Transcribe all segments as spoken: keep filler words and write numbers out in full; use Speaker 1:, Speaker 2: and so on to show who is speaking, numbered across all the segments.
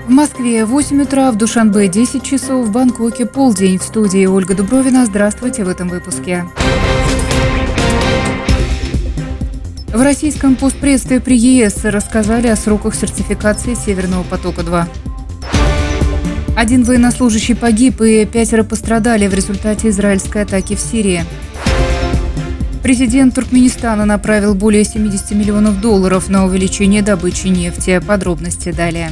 Speaker 1: В Москве восемь утра, в Душанбе десять часов, в Бангкоке полдень. В студии Ольга Дубровина. Здравствуйте в этом выпуске. В российском постпредстве при ЕС рассказали о сроках сертификации Северного потока-два. Один военнослужащий погиб и пятеро пострадали в результате израильской атаки в Сирии. Президент Туркменистана направил более семьдесят миллионов долларов на увеличение добычи нефти. Подробности далее.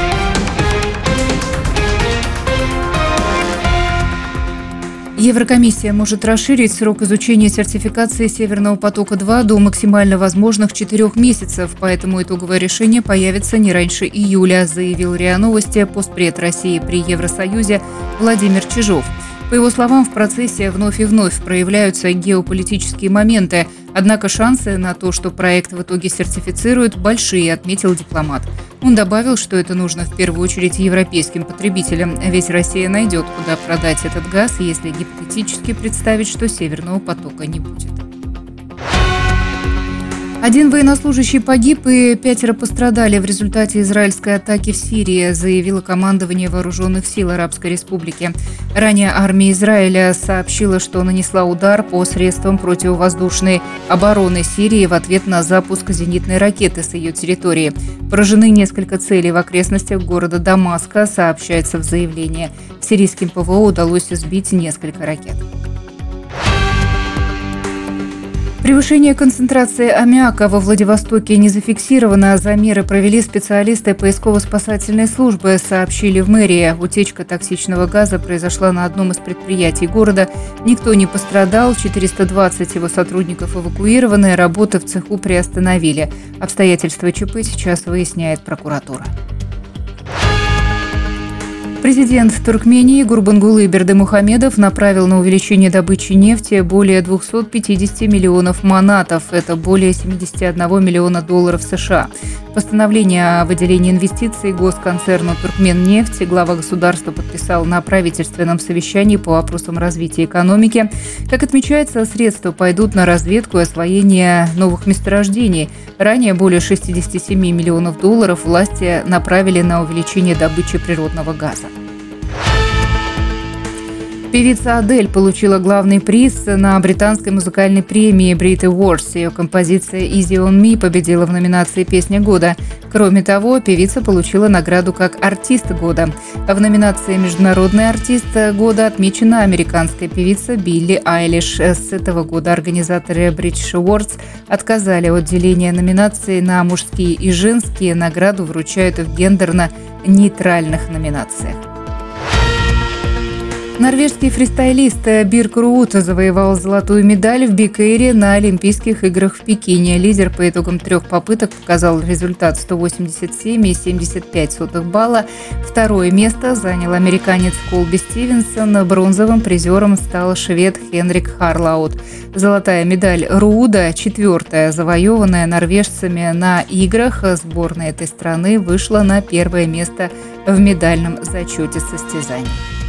Speaker 1: Еврокомиссия может расширить срок изучения сертификации Северного потока-два до максимально возможных четырех месяцев, поэтому итоговое решение появится не раньше июля, заявил РИА Новости постпред России при Евросоюзе Владимир Чижов. По его словам, в процессе вновь и вновь проявляются геополитические моменты, однако шансы на то, что проект в итоге сертифицируют, большие, отметил дипломат. Он добавил, что это нужно в первую очередь европейским потребителям, ведь Россия найдет, куда продать этот газ, если гипотетически представить, что Северного потока не будет. Один военнослужащий погиб и пятеро пострадали в результате израильской атаки в Сирии, заявило командование Вооруженных сил Арабской Республики. Ранее армия Израиля сообщила, что нанесла удар по средствам противовоздушной обороны Сирии в ответ на запуск зенитной ракеты с ее территории. Поражены несколько целей в окрестностях города Дамаска, сообщается в заявлении. Сирийским ПВО удалось сбить несколько ракет. Превышение концентрации аммиака во Владивостоке не зафиксировано. Замеры провели специалисты поисково-спасательной службы, сообщили в мэрии. Утечка токсичного газа произошла на одном из предприятий города. Никто не пострадал, четыреста двадцать его сотрудников эвакуированы, работы в цеху приостановили. Обстоятельства ЧП сейчас выясняет прокуратура. Президент Туркмении Гурбангулы Бердымухамедов направил на увеличение добычи нефти более двухсот пятидесяти миллионов манатов. Это более семьдесят один миллиона долларов США. Постановление о выделении инвестиций госконцерну «Туркменнефть» глава государства подписал на правительственном совещании по вопросам развития экономики. Как отмечается, средства пойдут на разведку и освоение новых месторождений. Ранее более шестидесяти семи миллионов долларов власти направили на увеличение добычи природного газа. Певица Адель получила главный приз на британской музыкальной премии Brit Awards. Ее композиция «Easy on Me» победила в номинации «Песня года». Кроме того, певица получила награду как «Артист года». В номинации «Международный артист года» отмечена американская певица Билли Айлиш. С этого года организаторы British Awards отказали от деления номинаций на мужские и женские. Награду вручают в гендерно-нейтральных номинациях. Норвежский фристайлист Бирк Руут завоевал золотую медаль в биг-эйре на Олимпийских играх в Пекине. Лидер по итогам трех попыток показал результат сто восемьдесят семь и семьдесят пять сотых балла. Второе место занял американец Колби Стивенсон. Бронзовым призером стал швед Хенрик Харлаут. Золотая медаль Рууда, четвертая, завоеванная норвежцами на играх. Сборная этой страны вышла на первое место в медальном зачете состязаний.